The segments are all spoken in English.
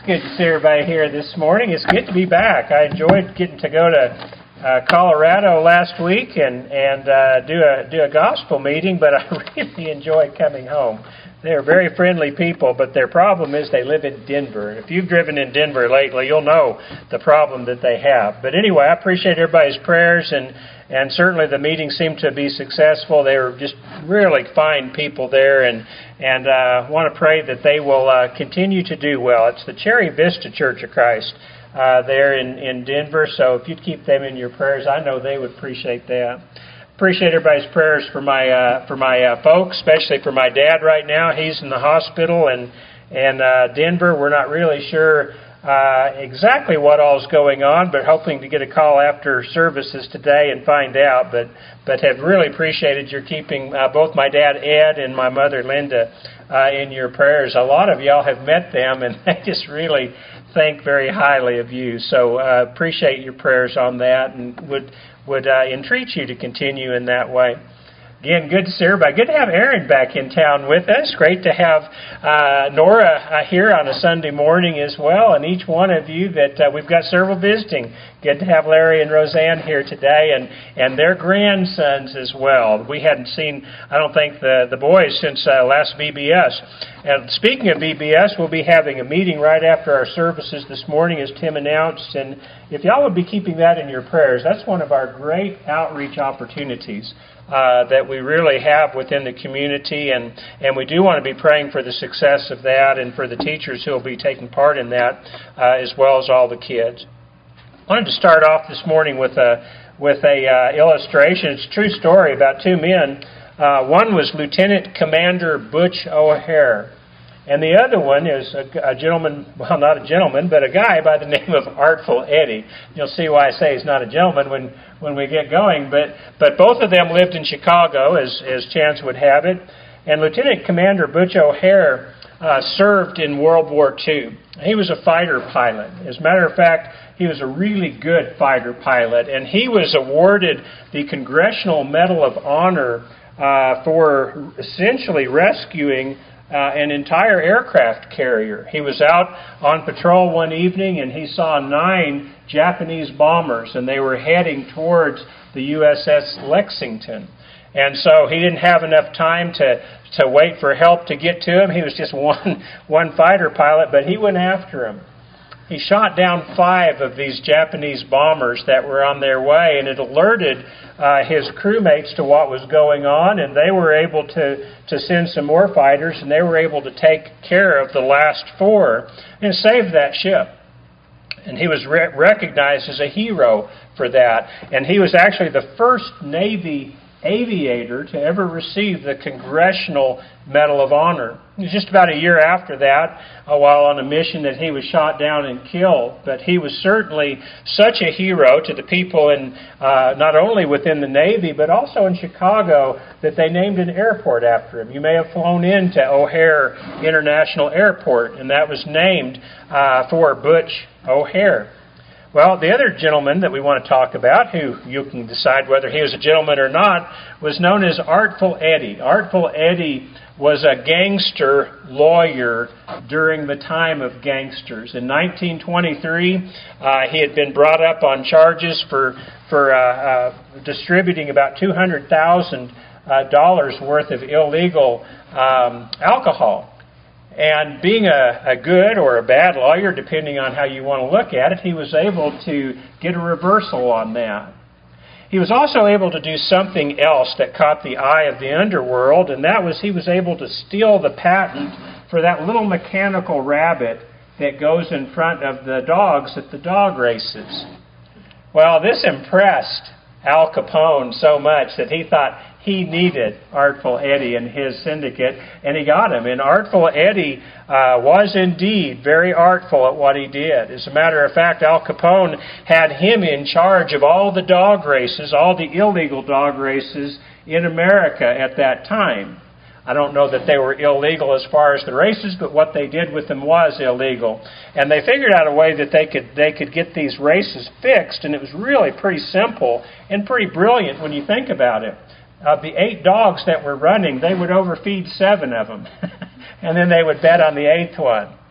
It's good to see everybody here this morning. It's good to be back. I enjoyed getting to go to Colorado last week and do a gospel meeting, but I really enjoyed coming home. They are very friendly people, but their problem is they live in Denver. If you've driven in Denver lately, you'll know the problem that they have. But anyway, I appreciate everybody's prayers, and certainly the meeting seemed to be successful. They were just really fine people there, and want to pray that they will continue to do well. It's the Cherry Vista Church of Christ there in Denver, so if you'd keep them in your prayers, I know they would appreciate that. Appreciate everybody's prayers for my folks, especially for my dad right now. He's in the hospital in Denver. We're not really sure exactly what all's going on, but hoping to get a call after services today and find out. But have really appreciated your keeping both my dad Ed and my mother Linda in your prayers. A lot of y'all have met them, and they just really think very highly of you. So appreciate your prayers on that, and would entreat you to continue in that way. Again, good to see everybody. Good to have Aaron back in town with us. Great to have Nora here on a Sunday morning as well, and each one of you that we've got several visiting. Good to have Larry and Roseanne here today, and their grandsons as well. We hadn't seen, I don't think, the boys since last VBS. And speaking of VBS, we'll be having a meeting right after our services this morning, as Tim announced. And if y'all would be keeping that in your prayers, that's one of our great outreach opportunities that we really have within the community, and we do want to be praying for the success of that and for the teachers who will be taking part in that, as well as all the kids. I wanted to start off this morning with a illustration. It's a true story about two men. One was Lieutenant Commander Butch O'Hare, and the other one is a gentleman, well, not a gentleman, but a guy by the name of Artful Eddie. You'll see why I say he's not a gentleman when we get going, but both of them lived in Chicago, as chance would have it, and Lieutenant Commander Butch O'Hare served in World War II. He was a fighter pilot. As a matter of fact, he was a really good fighter pilot, and he was awarded the Congressional Medal of Honor for essentially rescuing an entire aircraft carrier. He was out on patrol one evening, and he saw 9 Japanese bombers, and they were heading towards the USS Lexington. And so he didn't have enough time to wait for help to get to him. He was just one fighter pilot, but he went after him. He shot down 5 of these Japanese bombers that were on their way, and it alerted his crewmates to what was going on, and they were able to send some more fighters, and they were able to take care of the last 4 and save that ship. And he was recognized as a hero for that. And he was actually the first Navy aviator to ever receive the Congressional Medal of Honor. It was just about a year after that, while on a mission, that he was shot down and killed. But he was certainly such a hero to the people in not only within the Navy, but also in Chicago, that they named an airport after him. You may have flown into O'Hare International Airport, and that was named for Butch O'Hare. Well, the other gentleman that we want to talk about, who you can decide whether he was a gentleman or not, was known as Artful Eddie. Artful Eddie was a gangster lawyer during the time of gangsters. In 1923, he had been brought up on charges for distributing about $200,000 worth of illegal alcohol. And being a good or a bad lawyer, depending on how you want to look at it, he was able to get a reversal on that. He was also able to do something else that caught the eye of the underworld, and that was he was able to steal the patent for that little mechanical rabbit that goes in front of the dogs at the dog races. Well, this impressed Al Capone so much that he thought he needed Artful Eddie and his syndicate, and he got him. And Artful Eddie was indeed very artful at what he did. As a matter of fact, Al Capone had him in charge of all the dog races, all the illegal dog races in America at that time. I don't know that they were illegal as far as the races, but what they did with them was illegal. And they figured out a way that they could get these races fixed, and it was really pretty simple and pretty brilliant when you think about it. Of the 8 dogs that were running, they would overfeed 7 of them. And then they would bet on the 8th one.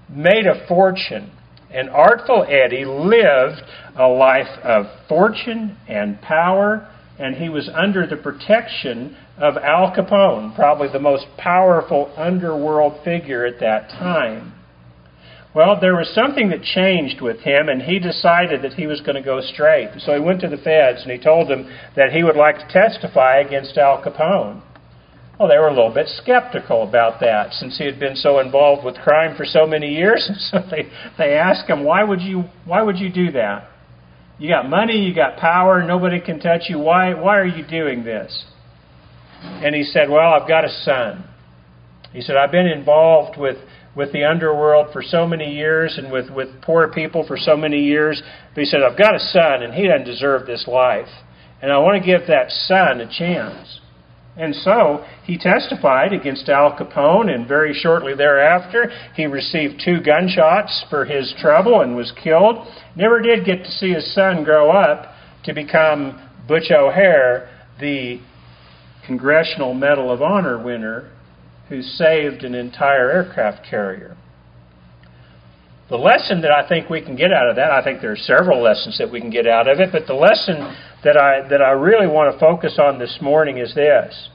made a fortune. And Artful Eddie lived a life of fortune and power, and he was under the protection of Al Capone, probably the most powerful underworld figure at that time. Well, there was something that changed with him, and he decided that he was going to go straight. So he went to the feds, and he told them that he would like to testify against Al Capone. Well, they were a little bit skeptical about that, since he had been so involved with crime for so many years. And so they asked him, why would you do that? You got money, you got power, nobody can touch you. Why are you doing this? And he said, well, I've got a son. He said, I've been involved with the underworld for so many years and with poor people for so many years. But he said, I've got a son, and he doesn't deserve this life. And I want to give that son a chance. And so he testified against Al Capone, and very shortly thereafter, he received 2 gunshots for his trouble and was killed. Never did get to see his son grow up to become Butch O'Hare, the Congressional Medal of Honor winner who saved an entire aircraft carrier. The lesson that I think we can get out of that, I think there are several lessons that we can get out of it, but the lesson that I really want to focus on this morning is this.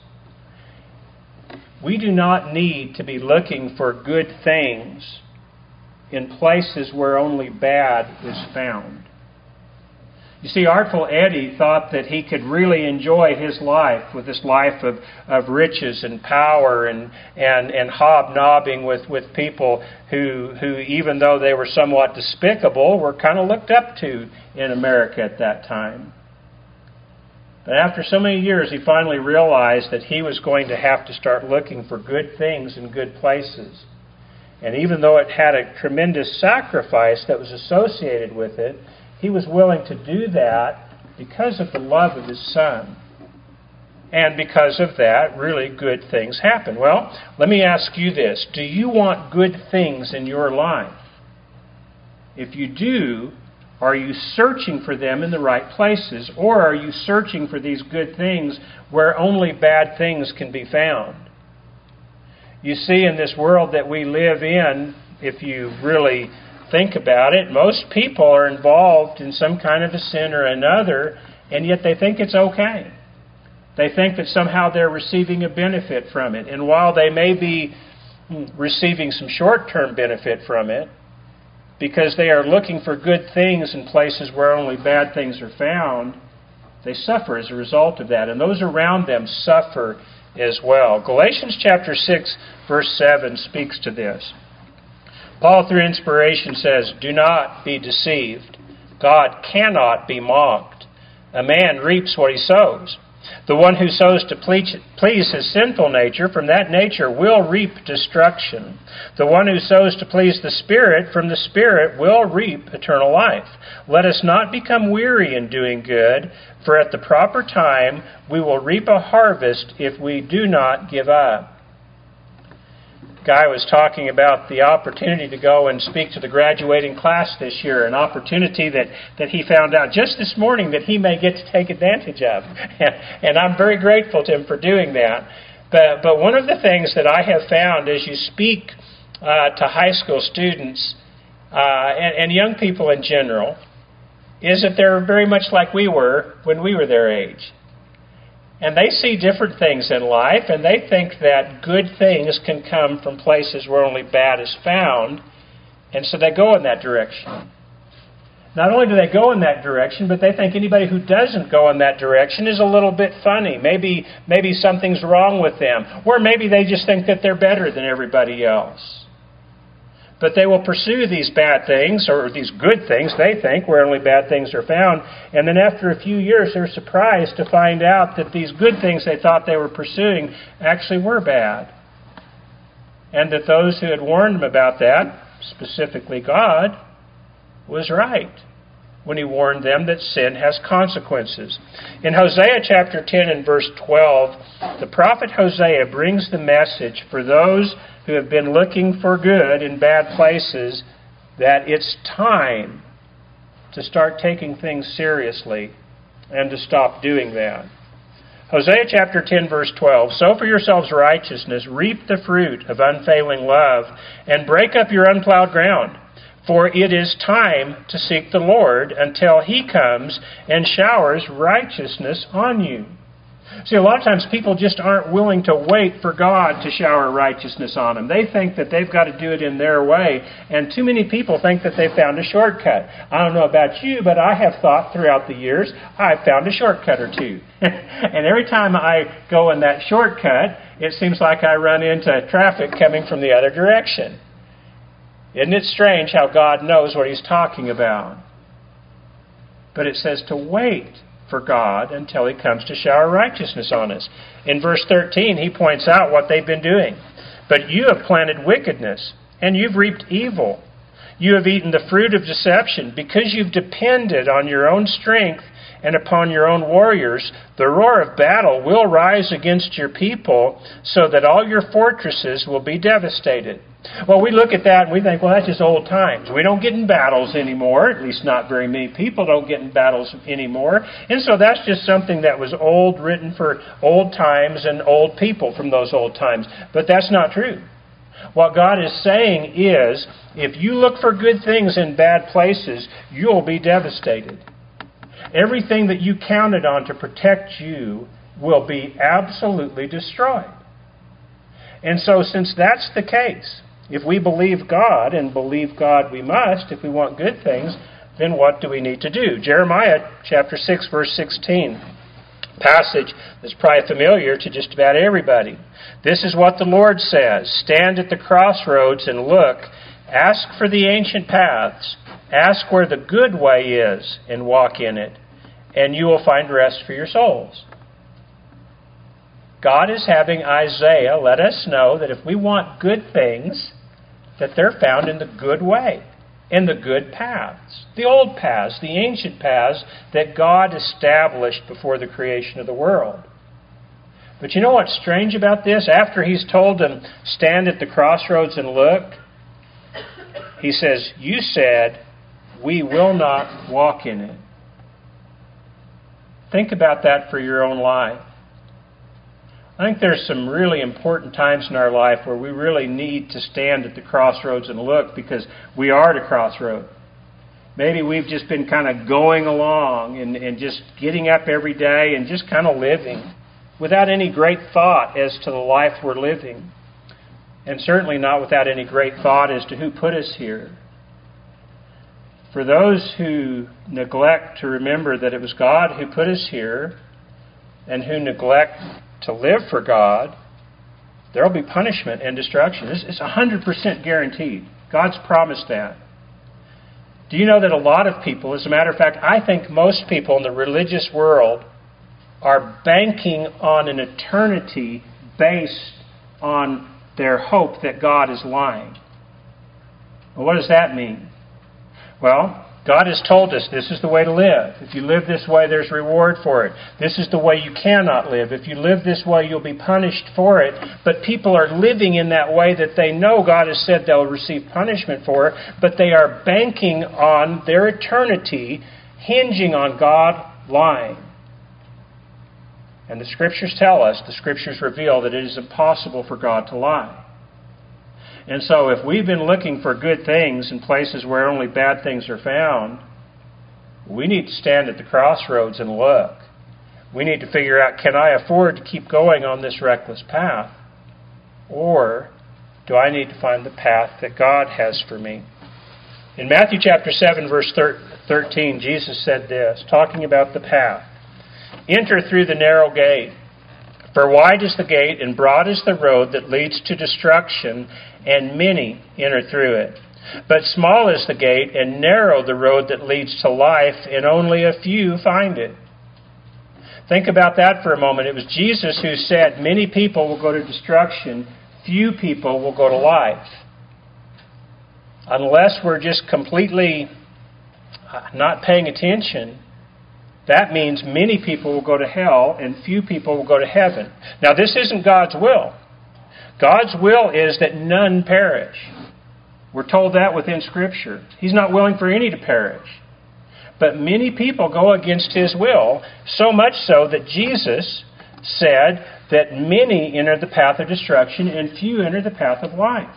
We do not need to be looking for good things in places where only bad is found. You see, Artful Eddie thought that he could really enjoy his life with this life of riches and power and hobnobbing with people who, even though they were somewhat despicable, were kind of looked up to in America at that time. But after so many years, he finally realized that he was going to have to start looking for good things in good places. And even though it had a tremendous sacrifice that was associated with it, he was willing to do that because of the love of his son. And because of that, really good things happen. Well, let me ask you this. Do you want good things in your life? If you do, are you searching for them in the right places? Or are you searching for these good things where only bad things can be found? You see, in this world that we live in, if you really think about it, most people are involved in some kind of a sin or another, and yet they think it's okay. They think that somehow they're receiving a benefit from it. And while they may be receiving some short-term benefit from it, because they are looking for good things in places where only bad things are found, they suffer as a result of that. And those around them suffer as well. Galatians chapter 6, verse 7 speaks to this. Paul, through inspiration, says, "Do not be deceived. God cannot be mocked. A man reaps what he sows. The one who sows to please his sinful nature, from that nature will reap destruction. The one who sows to please the Spirit, from the Spirit will reap eternal life. Let us not become weary in doing good, for at the proper time we will reap a harvest if we do not give up." Guy was talking about the opportunity to go and speak to the graduating class this year, an opportunity that he found out just this morning that he may get to take advantage of. And I'm very grateful to him for doing that. But one of the things that I have found as you speak to high school students and young people in general is that they're very much like we were when we were their age. And they see different things in life, and they think that good things can come from places where only bad is found, and so they go in that direction. Not only do they go in that direction, but they think anybody who doesn't go in that direction is a little bit funny. Maybe something's wrong with them, or maybe they just think that they're better than everybody else. But they will pursue these bad things, or these good things, they think, where only bad things are found. And then after a few years, they're surprised to find out that these good things they thought they were pursuing actually were bad. And that those who had warned them about that, specifically God, was right when he warned them that sin has consequences. In Hosea chapter 10 and verse 12, the prophet Hosea brings the message for those who have been looking for good in bad places that it's time to start taking things seriously and to stop doing that. Hosea chapter 10, verse 12, sow for yourselves righteousness, reap the fruit of unfailing love, and break up your unplowed ground. For it is time to seek the Lord until He comes and showers righteousness on you. See, a lot of times people just aren't willing to wait for God to shower righteousness on them. They think that they've got to do it in their way, and too many people think that they've found a shortcut. I don't know about you, but I have thought throughout the years, I've found a shortcut or two. And every time I go in that shortcut, it seems like I run into traffic coming from the other direction. Isn't it strange how God knows what He's talking about? But it says to wait for God until He comes to shower righteousness on us. In verse 13, He points out what they've been doing. But you have planted wickedness, and you've reaped evil. You have eaten the fruit of deception. Because you've depended on your own strength and upon your own warriors, the roar of battle will rise against your people, so that all your fortresses will be devastated. Well, we look at that and we think, well, that's just old times. We don't get in battles anymore. At least not very many people don't get in battles anymore. And so that's just something that was old, written for old times and old people from those old times. But that's not true. What God is saying is, if you look for good things in bad places, you'll be devastated. Everything that you counted on to protect you will be absolutely destroyed. And so since that's the case, if we believe God, and believe God we must, if we want good things, then what do we need to do? Jeremiah chapter 6, verse 16. Passage that's probably familiar to just about everybody. This is what the Lord says. Stand at the crossroads and look. Ask for the ancient paths. Ask where the good way is and walk in it, and you will find rest for your souls. God is having Isaiah let us know that if we want good things, that they're found in the good way, in the good paths, the old paths, the ancient paths that God established before the creation of the world. But you know what's strange about this? After He's told them, stand at the crossroads and look, He says, you said, we will not walk in it. Think about that for your own life. I think there's some really important times in our life where we really need to stand at the crossroads and look, because we are at a crossroad. Maybe we've just been kind of going along and just getting up every day and just kind of living without any great thought as to the life we're living. And certainly not without any great thought as to who put us here. For those who neglect to remember that it was God who put us here, and who neglect to live for God, there will be punishment and destruction. It's 100% guaranteed. God's promised that. Do you know that a lot of people, as a matter of fact, I think most people in the religious world are banking on an eternity based on their hope that God is lying. Well, what does that mean? Well, God has told us this is the way to live. If you live this way, there's reward for it. This is the way you cannot live. If you live this way, you'll be punished for it. But people are living in that way that they know God has said they'll receive punishment for it, but they are banking on their eternity, hinging on God lying. And the Scriptures tell us, the Scriptures reveal that it is impossible for God to lie. And so if we've been looking for good things in places where only bad things are found, we need to stand at the crossroads and look. We need to figure out, can I afford to keep going on this reckless path? Or do I need to find the path that God has for me? In Matthew chapter 7, verse 13, Jesus said this, talking about the path. Enter through the narrow gate. For wide is the gate and broad is the road that leads to destruction, and many enter through it. But small is the gate and narrow the road that leads to life, and only a few find it. Think about that for a moment. It was Jesus who said, many people will go to destruction, few people will go to life. Unless we're just completely not paying attention, that means many people will go to hell and few people will go to heaven. Now, this isn't God's will. God's will is that none perish. We're told that within Scripture. He's not willing for any to perish. But many people go against His will, so much so that Jesus said that many enter the path of destruction and few enter the path of life.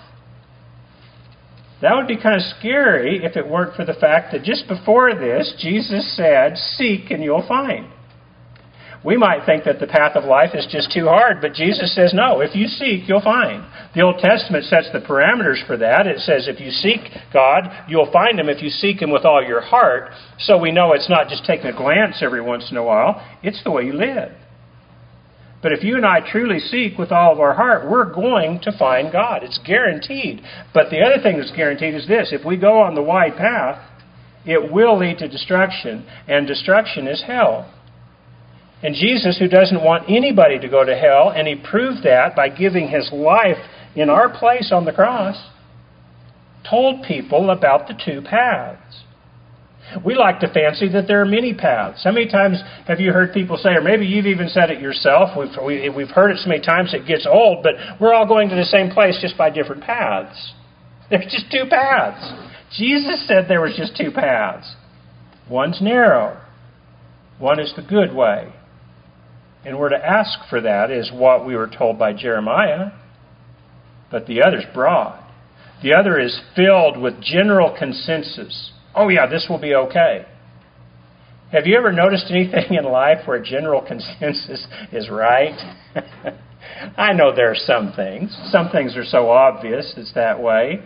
That would be kind of scary if it weren't for the fact that just before this, Jesus said, "Seek and you'll find." We might think that the path of life is just too hard, but Jesus says, no, if you seek, you'll find. The Old Testament sets the parameters for that. It says if you seek God, you'll find Him if you seek Him with all your heart. So we know it's not just taking a glance every once in a while. It's the way you live. But if you and I truly seek with all of our heart, we're going to find God. It's guaranteed. But the other thing that's guaranteed is this. If we go on the wide path, it will lead to destruction. And destruction is hell. And Jesus, who doesn't want anybody to go to hell, and He proved that by giving His life in our place on the cross, told people about the two paths. We like to fancy that there are many paths. How many times have you heard people say, or maybe you've even said it yourself, we've heard it so many times it gets old, but we're all going to the same place just by different paths. There's just two paths. Jesus said there was just two paths. One's narrow. One is the good way. And we're to ask for that, is what we were told by Jeremiah. But the other's broad. The other is filled with general consensus. Oh yeah, this will be okay. Have you ever noticed anything in life where general consensus is right? I know there are some things. Some things are so obvious it's that way.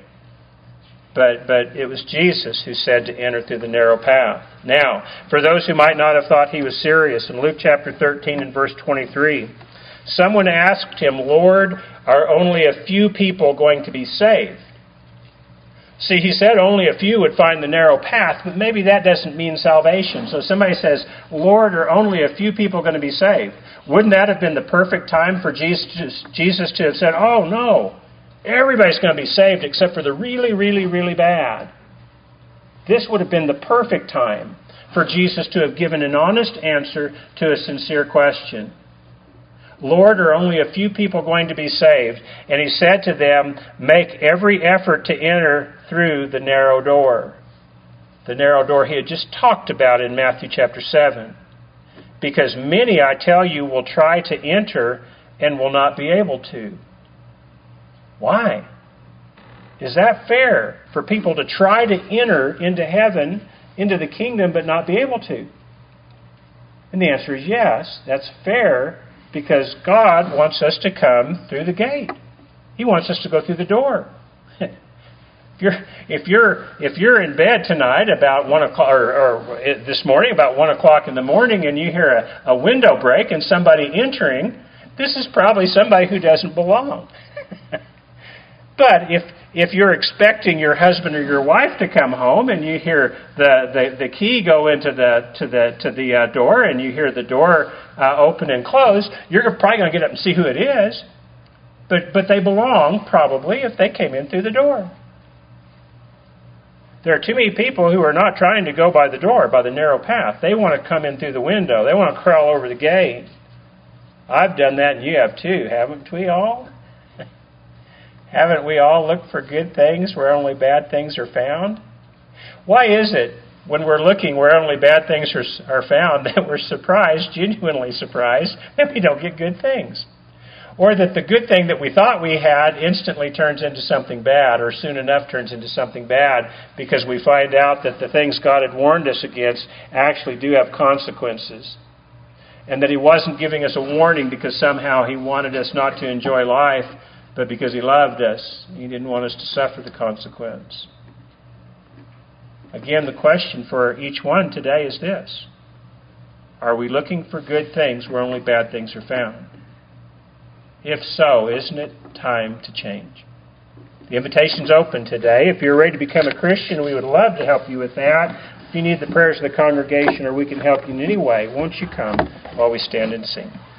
But it was Jesus who said to enter through the narrow path. Now, for those who might not have thought He was serious, in Luke chapter 13 and verse 23, someone asked Him, "Lord, are only a few people going to be saved?" See, He said only a few would find the narrow path, but maybe that doesn't mean salvation. So somebody says, "Lord, are only a few people going to be saved?" Wouldn't that have been the perfect time for Jesus to have said, "Oh, no. Everybody's going to be saved except for the really, really, really bad"? This would have been the perfect time for Jesus to have given an honest answer to a sincere question. "Lord, are only a few people going to be saved?" And He said to them, "Make every effort to enter through the narrow door." The narrow door He had just talked about in Matthew chapter 7. "Because many, I tell you, will try to enter and will not be able to." Why? Is that fair for people to try to enter into heaven, into the kingdom, but not be able to? And the answer is yes, that's fair, because God wants us to come through the gate. He wants us to go through the door. If you're in bed tonight about 1 o'clock, or this morning about 1 o'clock in the morning, and you hear a window break and somebody entering, this is probably somebody who doesn't belong. But if you're expecting your husband or your wife to come home and you hear the key go into the door and you hear the door open and close, you're probably going to get up and see who it is. But they belong probably if they came in through the door. There are too many people who are not trying to go by the door, by the narrow path. They want to come in through the window. They want to crawl over the gate. I've done that and you have too, haven't we all? Haven't we all looked for good things where only bad things are found? Why is it when we're looking where only bad things are found that we're surprised, genuinely surprised, that we don't get good things? Or that the good thing that we thought we had instantly turns into something bad, or soon enough turns into something bad, because we find out that the things God had warned us against actually do have consequences. And that He wasn't giving us a warning because somehow He wanted us not to enjoy life, but because He loved us. He didn't want us to suffer the consequence. Again, the question for each one today is this: are we looking for good things where only bad things are found? If so, isn't it time to change? The invitation's open today. If you're ready to become a Christian, we would love to help you with that. If you need the prayers of the congregation or we can help you in any way, won't you come while we stand and sing?